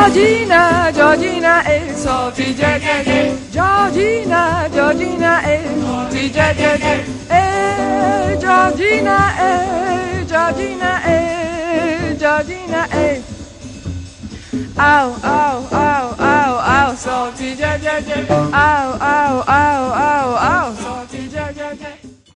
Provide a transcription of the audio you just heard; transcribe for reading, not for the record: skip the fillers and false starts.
Georgina, Georgina, salty jet, Georgina, Georgina, salty jet, Georgina, Georgina, Georgina, ow, ow, ow, ow, ow, salty jet, ow, ow.